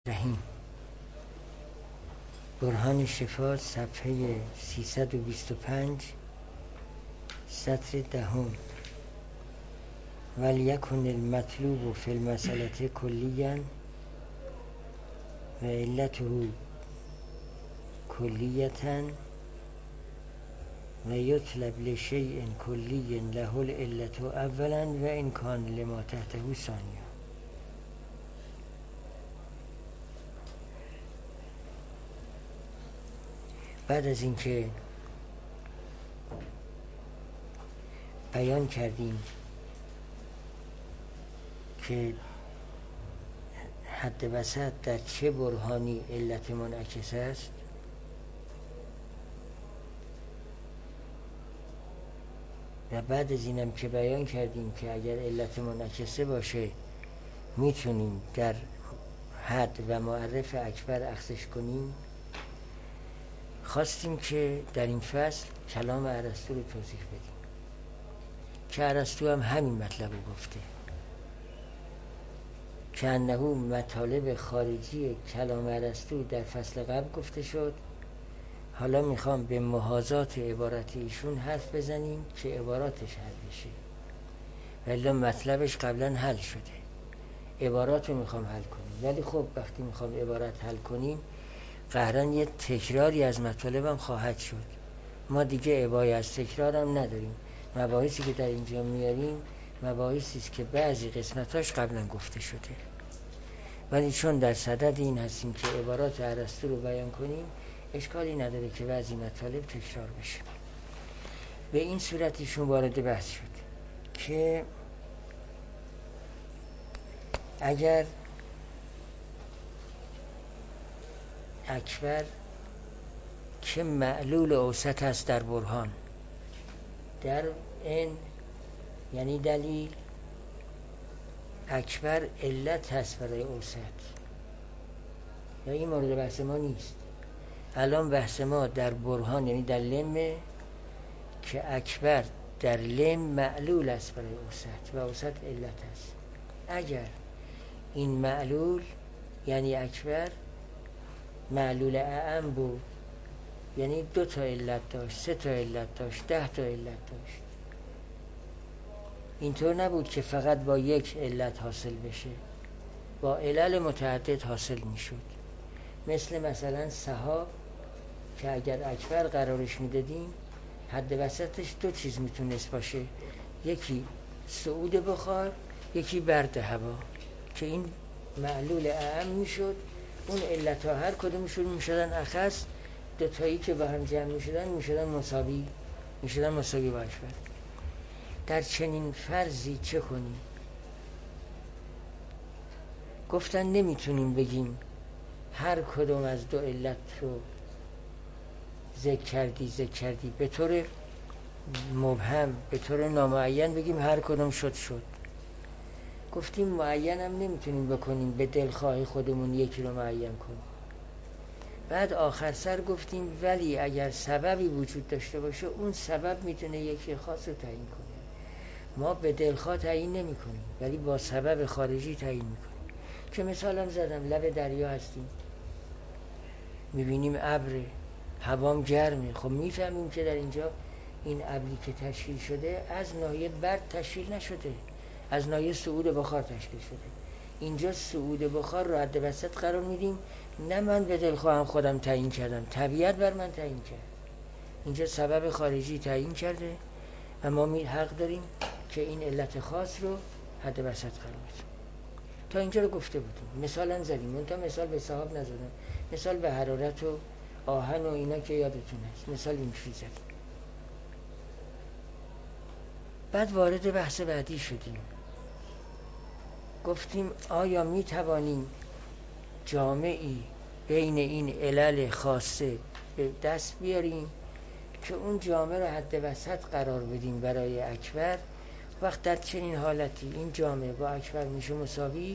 رحیم برهان شفا صفحه 325 سطر 10 ولیکن المطلوب فی المسألة کلیا و علته کلیة و یطلب لشیء کلی له العلة اولا و ان کان لما تحته ثانیا. بعد از اینکه بیان کردیم که حد وسط در چه برهانی علت منعکس است، و بعد از اینم که بیان کردیم که اگر علت منعکسه باشه میتونیم در حد و معرف اکبر اخذش کنیم، خواستیم که در این فصل کلام ارسطو رو توضیح بدیم که ارسطو هم همین مطلب رو گفته که انه مطالب خارجی کلام ارسطو در فصل قبل گفته شد. حالا میخوام به محاذات عبارت ایشون حرف بزنیم که عباراتش حل بشه، ولی مطلبش قبلا حل شده، عبارات رو میخوام حل کنیم. ولی خب وقتی میخوام عبارت حل کنیم قهرن یه تکراری از مطالبم خواهد شد. ما دیگه ابایی از تکرار هم نداریم. مباحثی که در اینجا میاریم مباحثی است که بعضی قسمتاش قبلا گفته شده، ولی چون در صدد این هستیم که عبارات ارسطو رو بیان کنیم اشکالی نداره که بعضی مطالب تکرار بشه. به این صورت ایشون وارد بحث شد که اگر اکبر که معلول اوسط است در برهان، در این یعنی دلیل، اکبر علت هست برای اوسط، یا این مورد بحث ما نیست. الان بحث ما در برهان یعنی در لمه که اکبر در لم معلول است برای اوسط و اوسط علت است. اگر این معلول یعنی اکبر معلول اعم بود، یعنی 2 تا علت داشت، 3 تا علت داشت، 10 تا علت داشت، اینطور نبود که فقط با یک علت حاصل بشه، با علل متعدد حاصل میشد. مثلا سحاب که اگر اکبر قرارش میدادیم حد وسطش 2 چیز میتونست باشه، یکی صعود بخار، یکی برد هوا، که این معلول اعم میشد. اون علت ها هر کدومشون میشدن اخص، 2 تایی که با هم جمع میشدن مساوی با اکبر. در چنین فرضی چه کنیم؟ گفتن نمیتونیم بگیم هر کدوم از 2 علت رو ذکر کردی به طور مبهم، به طور نامعین بگیم هر کدوم شد. گفتیم معین هم نمیتونیم بکنیم، به دلخواه خودمون یکی رو معین کنیم. بعد آخر سر گفتیم ولی اگر سببی وجود داشته باشه اون سبب میتونه یکی خاص رو تعیین کنه. ما به دلخواه تعیین نمی کنیم ولی با سبب خارجی تعیین میکنیم. که مثالم زدم، لب دریا هستیم، میبینیم ابر، هوام گرمه، خب میفهمیم که در اینجا این ابری که تشکیل شده از ناحیه برد تشکیل نشده، از ناحیه صعود بخار تشکیل شده. اینجا صعود بخار رو حد وسط قرار میدیم، نه من به دلخواهم خودم تعیین کردم، طبیعت بر من تعیین کرد. اینجا سبب خارجی تعیین کرده و ما حق داریم که این علت خاص رو حد وسط قرار بدیم. تا اینجا رو گفته بودیم، مثلا زدیم، منتها مثال به سحاب نزدم، مثال به حرارت و آهن و اینا که یادتون هست، مثال اینجوری زدیم. بعد وارد بحث بعدی شدیم، گفتیم آیا می توانیم جامعی بین این علل خاصه به دست بیاریم که اون جامعه رو حد وسط قرار بدیم برای اکبر؟ وقت در چنین حالتی این جامعه با اکبر میشه مساوی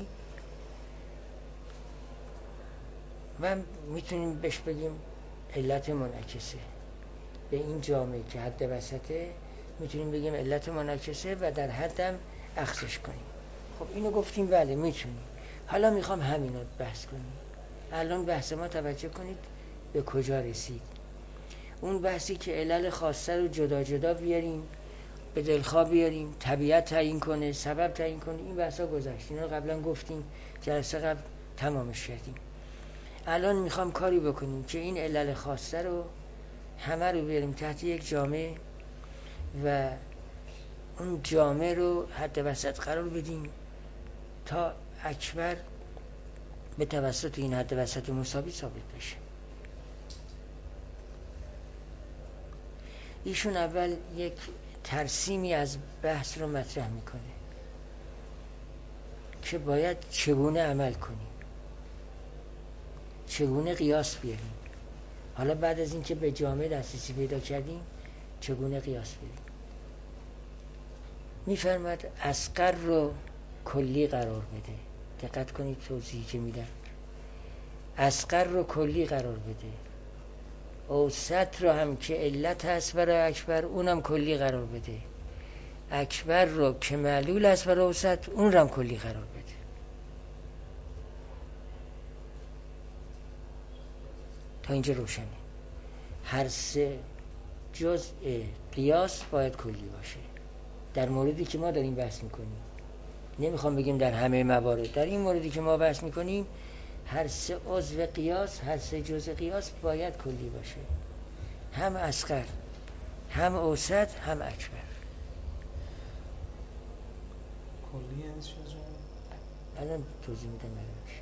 و میتونیم بهش بگیم علت منعکسه. به این جامعه که حد وسطه میتونیم بگیم علت منعکسه و در حدم اخذش کنیم. خب اینو گفتیم بله میتونیم. حالا میخوام همینو بحث کنیم. الان بحث ما توجه کنید به کجا رسید. اون بحثی که علل خاصه رو جدا جدا بیاریم، به دلخواه بیاریم، طبیعت تعیین کنه، سبب تعیین کنه، این بحثا گذشت. اینا قبلا گفتیم، جلسه قبل تمامش کردیم. الان میخوام کاری بکنیم که این علل خاصه رو همه رو بیاریم تحت یک جامعه و اون جامعه رو حد وسط قرار بدیم تا اکبر به توسط این حد وسط مساوی ثابت بشه. ایشون اول یک ترسیمی از بحث رو مطرح میکنه که باید چگونه عمل کنیم، چگونه قیاس بیاریم. حالا بعد از اینکه به جامعه دسترسی پیدا کردیم چگونه قیاس بیاریم. میفرماد اصغر رو کلی قرار بده. دقت کنید توضیحی که میدم. اصغر رو کلی قرار بده، اوسط رو هم که علت هست برای اکبر اونم کلی قرار بده، اکبر رو که معلول هست برای اوسط اون رو هم کلی قرار بده. تا اینجا روشنه. هر سه جزء قیاس باید کلی باشه. در موردی که ما داریم بحث میکنیم، نمیخوام بگیم در همه موارد، در این موردی که ما بحث میکنیم هر سه عضو قیاس، هر سه جزء قیاس باید کلی باشه، هم اصغر، هم اوسط، هم اکبر. کلی یعنی چی جان؟ الان توضیح میدم برامش.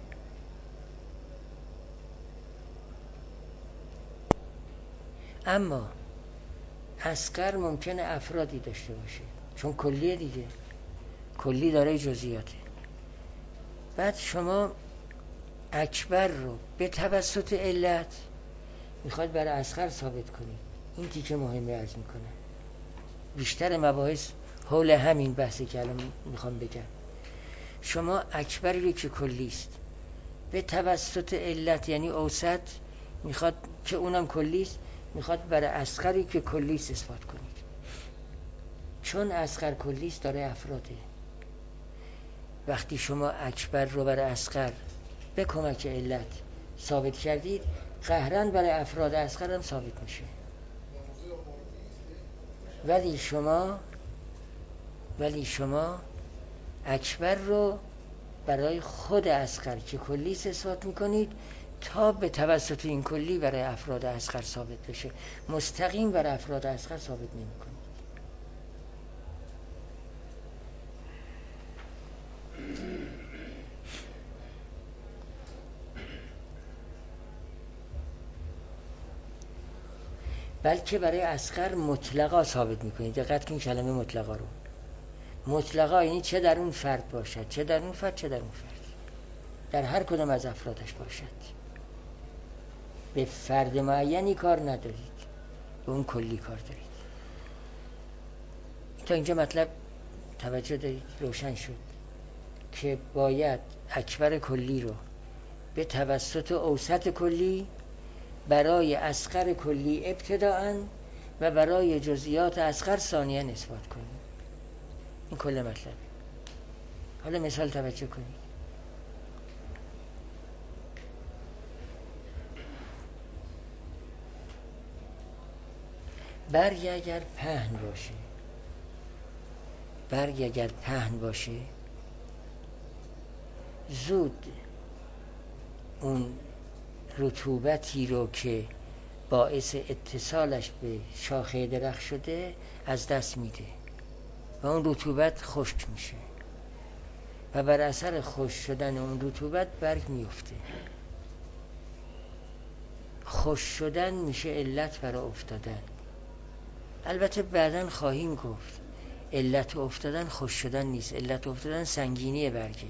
اما اصغر ممکنه افرادی داشته باشه چون کلیه دیگه، کلی داره جزئیاته. بعد شما اکبر رو به توسط علت میخواد برای اصغر ثابت کنید. این تیکه مهمه عرض میکنه. بیشتر مباحث حول همین بحثی که الان میخوام بگم. شما اکبری رو که کلیست به توسط علت یعنی اوسط میخواد که اونم کلیست، میخواد برای اصغری که کلیست اثبات کنید. چون اصغر کلیست داره افراده. وقتی شما اکبر رو برای اصغر به کمک علت ثابت کردید، قهرن برای افراد اصغر هم ثابت میشه. ولی شما اکبر رو برای خود اصغر که کلی اثبات میکنید تا به توسط این کلی برای افراد اصغر ثابت بشه. مستقیم برای افراد اصغر ثابت نمیکنید. بلکه برای اصغر مطلقا ثابت میکنید. دقت کنید کلمه مطلقا رو. مطلقا یعنی چه در اون فرد باشد، چه در اون فرد، چه در اون فرد، در هر کدام از افرادش باشد. به فرد معینی کار ندارید، به اون کلی کار دارید. تا اینجا مطلب توجه دارید؟ روشن شد که باید اکبر کلی رو به توسط اوسط کلی برای اصغر کلی ابتداءً و برای جزئیات اصغر ثانیاً اثبات کنیم. این کل مطلب. حالا مثال توجه کنید. برگ اگر پهن باشه زود اون رطوبتی رو که باعث اتصالش به شاخه درخت شده از دست میده و اون رطوبت خشک میشه و بر اثر خشک شدن اون رطوبت برگ میفته. خشک شدن میشه علت برای افتادن. البته بعداً خواهیم گفت علت افتادن خشک شدن نیست، علت افتادن سنگینی برگه.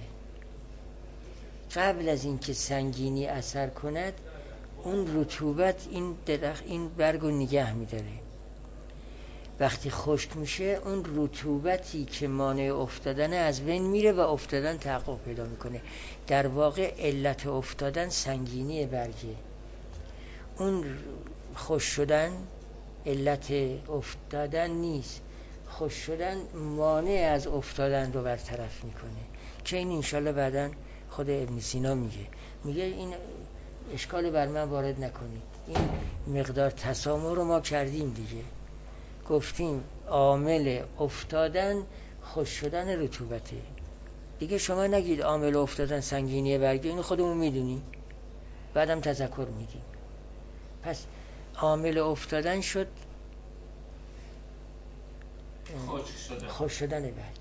قبل از اینکه سنگینی اثر کند اون رطوبت این درخت این برگو نگه میداره. وقتی خشک میشه اون رطوبتی که مانع افتادن از بین میره و افتادن تحقق پیدا میکنه. در واقع علت افتادن سنگینی برگه. اون خشک شدن علت افتادن نیست. خشک شدن مانع از افتادن رو برطرف میکنه که این انشالله بعداً خود ابن سینا میگه این اشکال بر من وارد نکنید. این مقدار تسامح رو ما کردیم دیگه، گفتیم عامل افتادن خوش شدن رطوبته دیگه. شما نگید عامل افتادن سنگینی برگه، اینو خودمون میدونیم، بعدم تذکر میدیم. پس عامل افتادن شد خوش شدن برگ.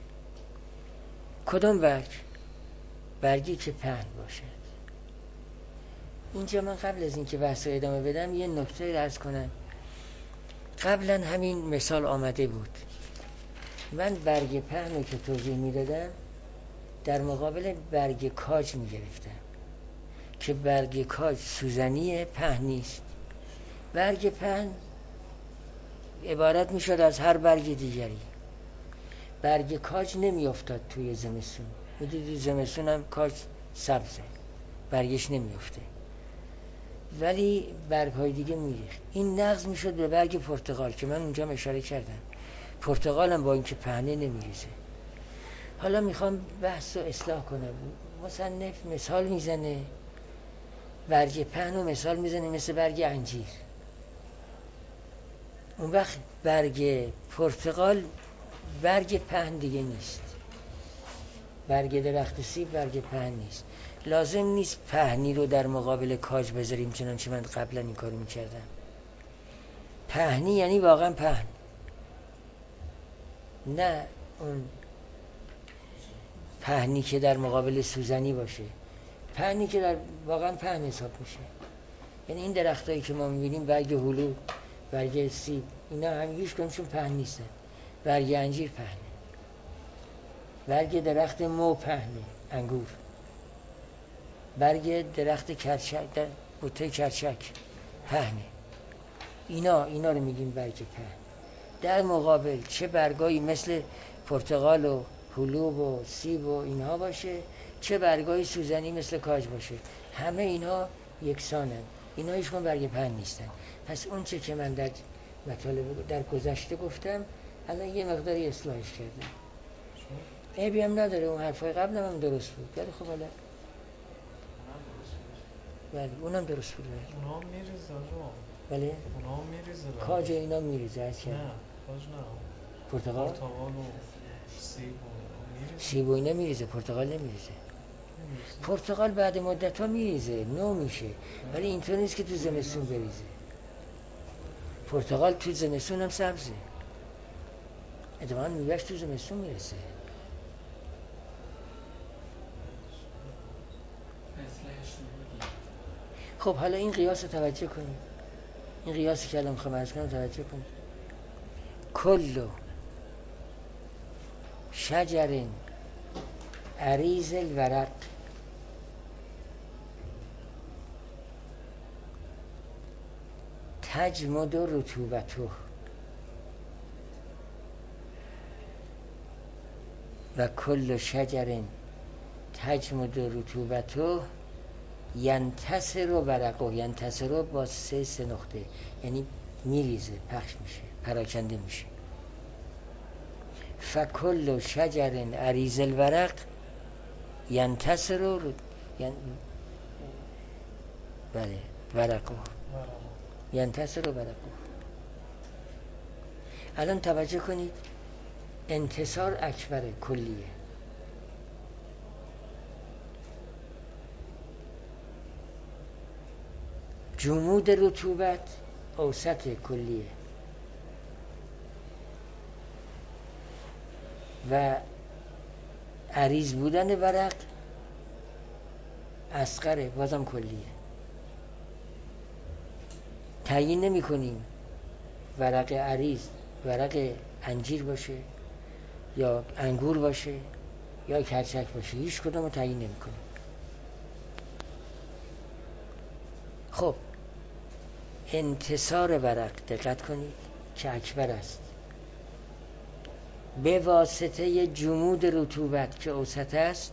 کدوم برگ؟ برگی که پهن باشد. اینجا من قبل از اینکه بحث رو ادامه بدم یه نکته عرض کنم. قبلا همین مثال آمده بود، من برگ پهن رو که توضیح میدادم در مقابل برگ کاج میگرفتم که برگ کاج سوزنی پهن نیست. برگ پهن عبارت میشد از هر برگ دیگری. برگ کاج نمیافتاد توی زمستون، میدونید زمستون هم کاج سبزه، برگش نمیافته، ولی برگ های دیگه میریخت. این نقض میشد به برگ پرتقال که من اونجا اشاره کردم. پرتقال هم با اینکه پهنه نمیریزه. حالا میخوام بحث رو اصلاح کنم. مصنف مثال میزنه، برگ پهن رو مثال میزنه مثل برگ انجیر. اون وقت برگ پرتقال برگ پهن دیگه نیست، برگ درخت سیب برگ پهن نیست. لازم نیست پهنی رو در مقابل کاج بذاریم چنانچه من قبلا این کارو میکردم. پهنی یعنی واقعا پهن، نه اون پهنی که در مقابل سوزنی باشه، پهنی که در واقعا پهن حساب میشه. یعنی این درختایی که ما میبینیم، برگ هلو، برگ سیب، اینا هم هیچ کدومشون پهن نیستن. برگ انجیر پهنه، برگ درخت مو پهنه، انگور، برگ درخت کرچک، در بوته کرچک پهنه. اینا رو میگیم برگ پهن. در مقابل چه برگایی مثل پرتقال و هلو و سیب و اینها باشه، چه برگای سوزنی مثل کاج باشه، همه اینها یکسانن. اینا هیچکدوم برگ پهن نیستن. پس اون چه که من در مطالب در گذشته گفتم الان یه مقداری اصلاحش کردم. عیبی هم نداره، اون حرفای قبل هم درست بود. ولی خب حالا بله اونم درست بود. اونا میریزه رو. بله اونا میریزه. کاج اینا میریزه. نه کاج نه. پرتقال و سیب و میریزه. سیب و اینا میریزه، پرتقال نمیریزه. پرتقال بعد مدت ها میریزه، نو میشه، ولی اینطور نیست که تو زمستون بریزه. پرتقال تو زمستون هم سبزه، اتفاقا میوهش تو زمستون میرسه. خب حالا این قیاس رو توجه کنید، این قیاسی که الان میخوام عرض کنم توجه کنید. کل شجر عریض الورق تجمد رطوبته و کل شجر تجمد رطوبته ینتصر ورقه. ینتصر با سه نقطه، یعنی میریزه، پخش میشه، پراکنده میشه. فکل شجر عریض الورق ینتصر بله ورقه، ینتصر ورقه. الان توجه کنید، انتصار اکبر کلیه. جمود رطوبت اوسط کلیه و عریض بودن ورق اصغره، بازم کلیه. تعیین نمی کنیم ورق عریض ورق انجیر باشه یا انگور باشه یا کرچک باشه، هیچ کدوم رو تعیین نمی کنیم. خب انتصار ورق دقت کنید که اکبر است به واسطه جمود رطوبت که اوسط است،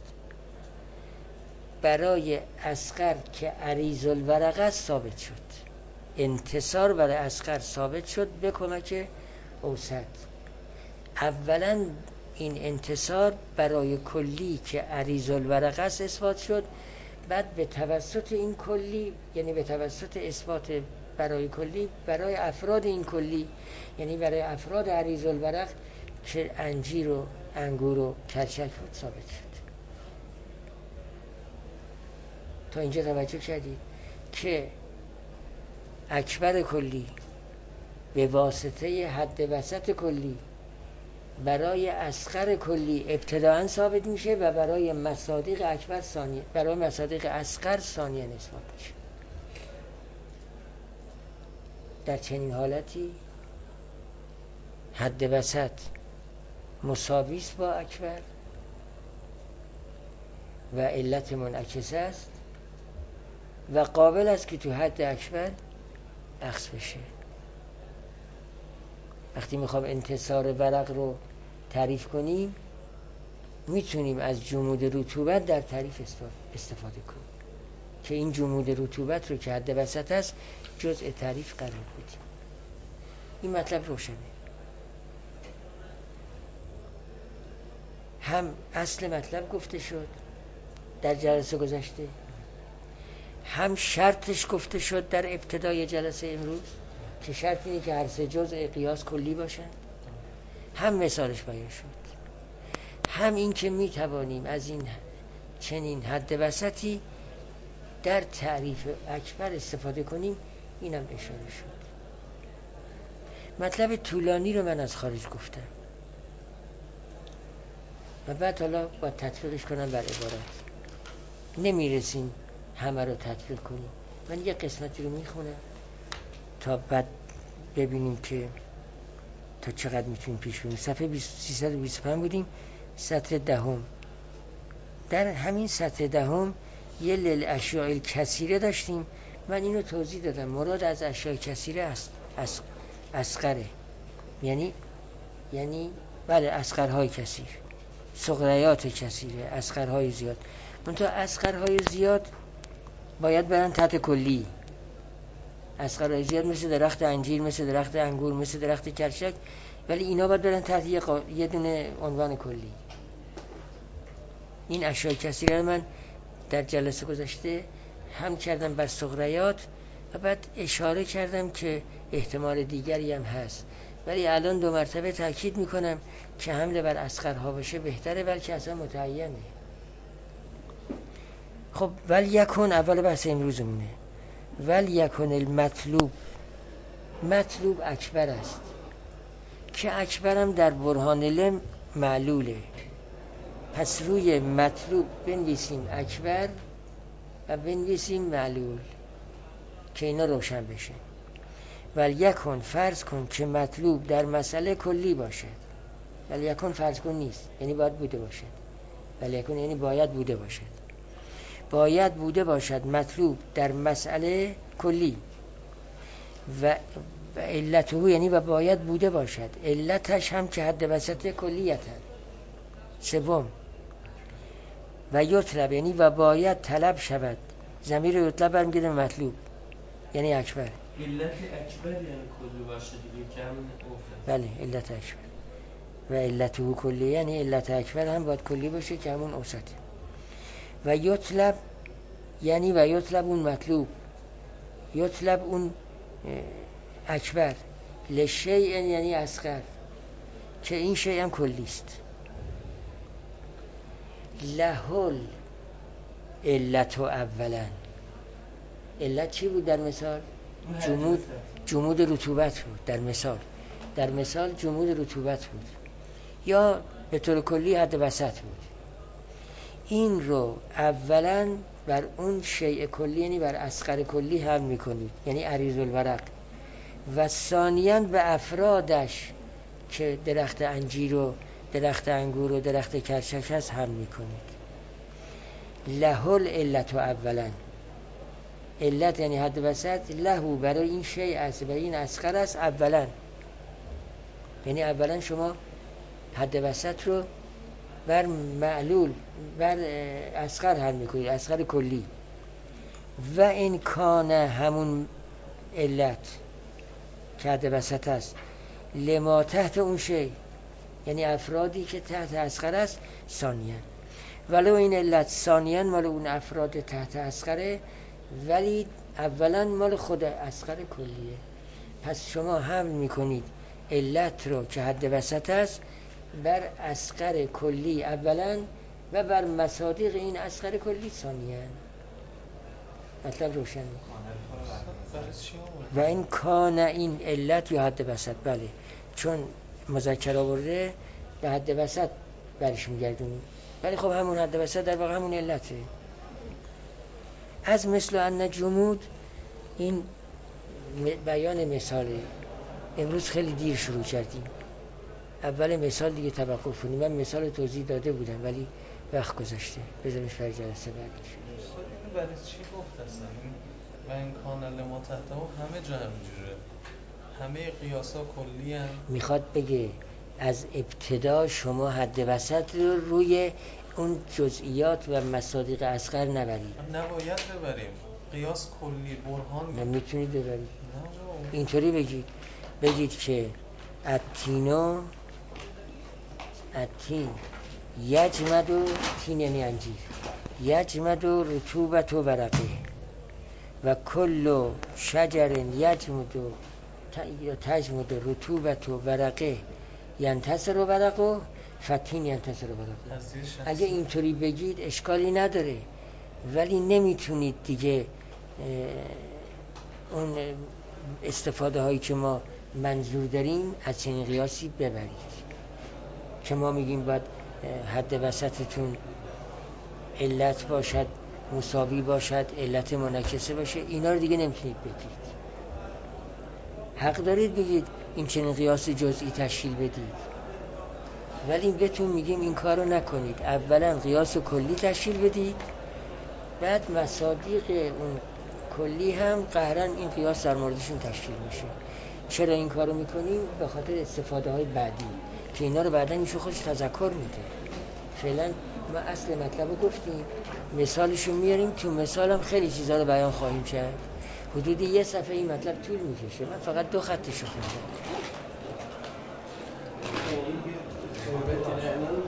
برای اصغر که عریض الورق است ثابت شد. انتصار برای اصغر ثابت شد به کمک اوسط. اولا این انتصار برای کلی که عریض الورق است اثبات شد، بعد به توسط این کلی، یعنی به توسط اثبات برای کلی، برای افراد این کلی، یعنی برای افراد عریض الورق که انجیر و انگور و کرچک بود ثابت شد. تا اینجا توجه کردید که اکبر کلی به واسطه حد وسط کلی برای اصغر کلی ابتداءً ثابت میشه و برای مصادیق اکبر ثانیه، برای مصادیق اصغر ثانیه اثبات میشه. در چنین حالتی حد وسط مساوی است با اکبر و علت منعکسه است و قابل است که تو حد اکبر اخذ بشه. وقتی میخوام انتصار ورق رو تعریف کنیم میتونیم از جمود رطوبت در تعریف استفاده کنیم که این جمود رطوبت رو که حد وسط است جزء تعریف قرار بدیم. این مطلب روشنه. هم اصل مطلب گفته شد در جلسه گذشته، هم شرطش گفته شد در ابتدای جلسه امروز که شرط اینه که هر سه جزء قیاس کلی باشن، هم مثالش بیان شد، هم این که می توانیم از این چنین حد وسطی در تعریف اکبر استفاده کنیم، اینم اشاره شد. مطلب طولانی رو من از خارج گفتم و بعد حالا با تطبیقش کنم بر عبارت. نمیرسیم همه رو تطبیق کنیم. من یه قسمتی رو میخونم تا بعد ببینیم که تا چقدر میتونیم پیش بریم. صفحه 325 بودیم، سطر دهم. در همین سطر دهم یه للاشیاء الکثیره داشتیم. من اینو توضیح دادم. مراد از اشیاء کثیره است اصغره، یعنی بله اصغرهای کثیر، صغریات کثیره، اصغرهای زیاد. منتها اصغرهای زیاد باید برن تحت کلی. اصغرهای زیاد مثل درخت انجیر، مثل درخت انگور، مثل درخت کرچک، ولی اینا باید برن تحت یه دونه عنوان کلی. این اشیاء کثیره رو من در جلسه گذشته هم کردم بر صغریات و بعد اشاره کردم که احتمال دیگری هم هست، ولی الان 2 مرتبه تاکید میکنم که حمله بر اصغرها باشه بهتره، بلکه اصلا متعینه. خب ولیکن اول بحث امروزمونه. ولیکن المطلوب، مطلوب اکبر است که اکبرم در برهان لم معلوله. پس روی مطلوب بنویسیم اکبر و بنویسیم معلول که اینا روشن بشه. ولیکن فرض کن که مطلوب در مسئله کلی باشه. ولیکن فرض کن نیست، یعنی باید بوده باشد. ولیکن یعنی باید بوده باشد. باید بوده باشد مطلوب در مسئله کلی و علته یعنی و باید بوده باشد علتش هم که حد وسط کلیت هست. سوم و یطلب یعنی و باید طلب شود. ضمیر یطلب برمیگرده مطلوب یعنی اکبر. علت اکبر یعنی کلی باشه دیگه که همین اوفه. بله علت اکبر و علته کلی یعنی علت اکبر هم باید کلی باشه که همون اوسطه. و یطلب یعنی و یطلب اون مطلوب، یطلب اون اکبر، لشیء یعنی اصغر که این شیء هم کلی است. لهل علت اولا. علت چی بود در مثال؟ جمود رطوبت بود. در مثال جمود رطوبت بود یا به طور کلی حد وسط بود. این رو اولا بر اون شیء کلی یعنی بر اصغر کلی حمل میکنید یعنی عریض الورق، و ثانیاً به افرادش که درخت انجیر و درخت انگور و درخت کرچک هست حمل میکنید. لهل علت اولا، علت یعنی حد وسط، لهو برای این شیء است و این اصغر است اولا، یعنی اولا شما حد وسط رو بر معلول بر اصغر حل میکنید، اصغر کلی. و این کان همون علت که حد وسط است لما تحت اون شی یعنی افرادی که تحت اصغر است ثانیه. ولو این علت ثانیاً مال اون افراد تحت اصغره، ولی اولا مال خود اصغر کلیه. پس شما حمل میکنید علت رو که حد وسط است بر اصغر کلی اولا و بر مصادیق این اصغر کلی ثانیاً. مطلب روشن برای چی آورد؟ و این کان این علت یا حد وسط، بله چون مذکر آورده به حد وسط برش میگردونیم، ولی خب همون حد وسط در واقع همون علته. از مثل ان جمود، این بیان مثاله. امروز خیلی دیر شروع کردیم، اول مثال دیگه توقف کنیم. من مثال توضیح داده بودم ولی وقت گذاشته، بذارمش برای جلسه بعدش. برای چی گفت اصلا این و این کانال ما تحته همه جا همینجوره، همه قیاسا کلی هم. میخواد بگه از ابتدا شما حد وسط رو روی اون جزئیات و مصادیق اصغر نبرید. نباید ببریم قیاس کلی برهان. نمیتونید ببرید. نه بابا. اینطوری بگید که التین یجمد و تین یعنی انجیر، یجمد و رطوبت و ورقه و کل شجر یجمد و تجمد و رطوبت و ورقه ینتصر و ورقه فتین ینتصر و ورقه. اگه اینطوری بگید اشکالی نداره، ولی نمیتونید دیگه اون استفاده هایی که ما منظور داریم از چنین قیاسی ببرید که ما میگیم باید حد وسطتون علت باشد، مساوی باشد، علت منعکسه باشه. اینا رو دیگه نمیتونید بگید. حق دارید بگید این چنین قیاس جزئی تشکیل بدید، ولی بهتون میگیم این کار رو نکنید. اولا قیاس کلی تشکیل بدید، بعد مصادیق اون کلی هم قهرن این قیاس در موردشون تشکیل میشه. چرا این کارو میکنیم؟ به خاطر استفاده های بعدی که اینا رو بعدن میشه خودش تذکر میده. فعلا ما اصل مطلب رو گفتیم، مثالشو میاریم، تو مثالم خیلی چیزا رو بیان خواهیم کرد. حدود 1 صفحه این مطلب طول میکشه، من فقط 2 خطشو خوندم.